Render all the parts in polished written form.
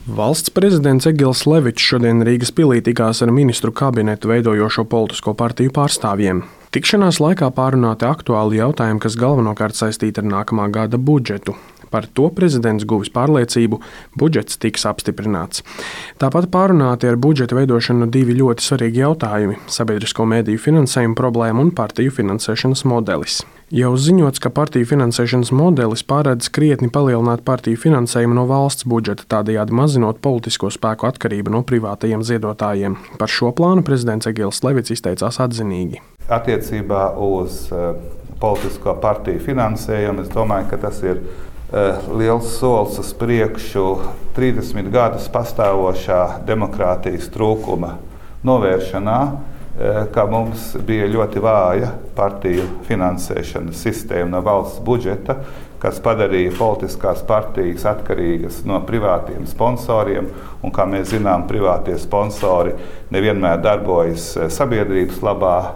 Valsts prezidents Egils Levičs šodien Rīgas pilī tikās ar ministru kabinetu veidojošo politisko partiju pārstāvjiem. Tikšanās laikā pārunāti aktuāli jautājumi, kas galvenokārt saistīti ar nākamā gada budžetu. Par to prezidents guvis pārliecību, budžets tiks apstiprināts. Tāpat pārunāti ar budžeta veidošanu divi ļoti svarīgi jautājumi - sabiedrisko mediju finansējuma problēma un partiju finansēšanas modelis. Jau ziņots, ka partiju finansēšanas modelis paredz krietni palielināt partiju finansējumu no valsts budžeta, tādējādi mazinot politisko spēku atkarību no privātajiem ziedotājiem. Par šo plānu prezidents Egils Levičs izteicās atzinīgi. Attiecībā uz politisko partiju finansējumu, es domāju, ka tas ir liels solis uz priekšu 30 gadus pastāvošā demokrātijas trūkuma novēršanā, ka mums bija ļoti vāja partiju finansēšanas sistēma no valsts budžeta, kas padarīja politiskās partijas atkarīgas no privātiem sponsoriem. Un, kā mēs zinām, privātie sponsori nevienmēr darbojas sabiedrības labā.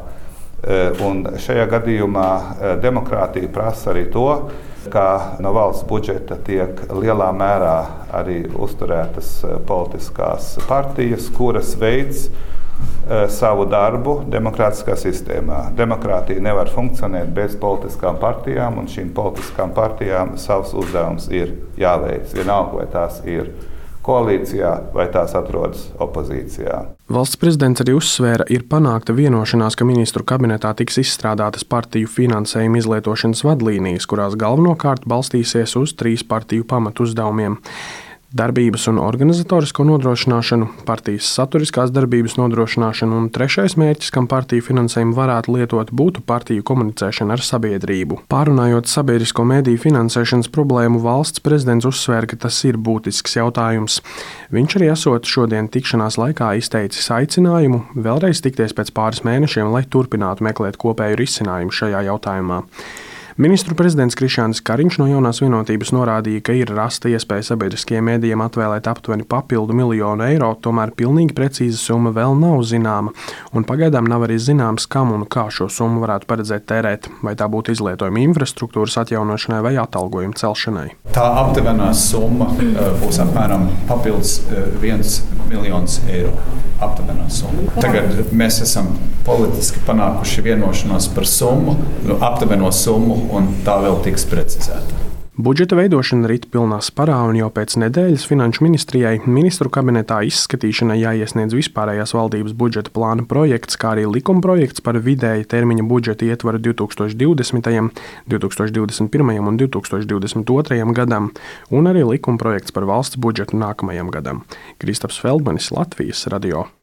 Un šajā gadījumā demokrātija prasa arī to, ka no valsts budžeta tiek lielā mērā arī uzturētas politiskās partijas, kuras veids savu darbu demokrātiskā sistēmā. Demokrātija nevar funkcionēt bez politiskām partijām, un šīm politiskām partijām savs uzdevums ir jāveic. Vienalga, vai tās ir koalīcijā vai tās atrodas opozīcijā. Valsts prezidents arī uzsvēra, ir panākta vienošanās, ka ministru kabinetā tiks izstrādātas partiju finansējuma izlietošanas vadlīnijas, kurās galvenokārt balstīsies uz 3 partiju pamatuzdevumiem - darbības un organizatorisko nodrošināšanu, partijas saturiskās darbības nodrošināšanu un trešais mērķis, kam partiju finansējumu varētu lietot, būtu partiju komunicēšana ar sabiedrību. Pārunājot sabiedrisko mediju finansēšanas problēmu, valsts prezidents uzsvēra, ka tas ir būtisks jautājums. Viņš arī esot šodien tikšanās laikā izteicis aicinājumu vēlreiz tikties pēc pāris mēnešiem, lai turpinātu meklēt kopēju risinājumu šajā jautājumā. Ministru prezidents Krišjānis Kariņš no Jaunās vienotības norādīja, ka ir rasta iespēja sabiedriskajiem mēdījiem atvēlēt aptuveni papildu 1 miljonu eiro, tomēr pilnīgi precīza summa vēl nav zināma, un pagaidām nav arī zināms, kam un kā šo summu varētu paredzēt tērēt, vai tā būtu izlietojuma infrastruktūras atjaunošanai vai atalgojuma celšanai. Tā aptuvenā summa būs apmēram papildus 1 miljons eiro. Tagad mēs esam politiski panākuši vienošanos par summu, aptuveno summu, un tā vēl tiks precizēta. Budžeta veidošana rit pilnā sparā, un jau pēc nedēļas Finanšu ministrijai ministru kabinetā izskatīšanai jāiesniedz vispārējās valdības budžeta plāna projekts, kā arī likumprojekts par vidēja termiņa budžeta ietvaru 2020., 2021. un 2022. gadam, un arī likumprojekts par valsts budžetu nākamajam gadam. Kristaps Feldmanis, Latvijas radio.